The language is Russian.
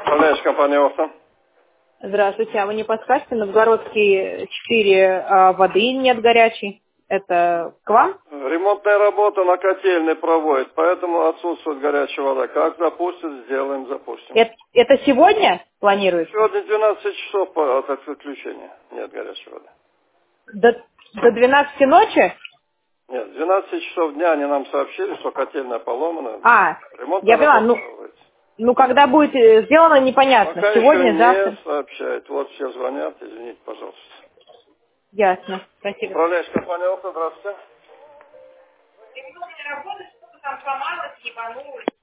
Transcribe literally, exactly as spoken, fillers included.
Управляющая компания «Окна». Здравствуйте, а вы не подскажете, Новгородский четыре, а воды нет горячей? Это к вам? Ремонтная работа на котельной проводит, поэтому отсутствует горячая вода. Как запустят, сделаем, запустим. Это, это сегодня планируется? Сегодня двенадцать часов от отключения. Нет горячей воды. До, до двенадцати ночи? Нет, в двенадцать часов дня они нам сообщили, что котельная поломана. А, Ремонтная я поняла, работа ну, проводится. ну когда будет э, сделано, непонятно. Пока Сегодня, еще завтра? не сообщают. Вот все звонят, извините, пожалуйста. Ясно, спасибо. Управляющая компания «Окна», здравствуйте. Работать, что-то там сломалось, ебанулось.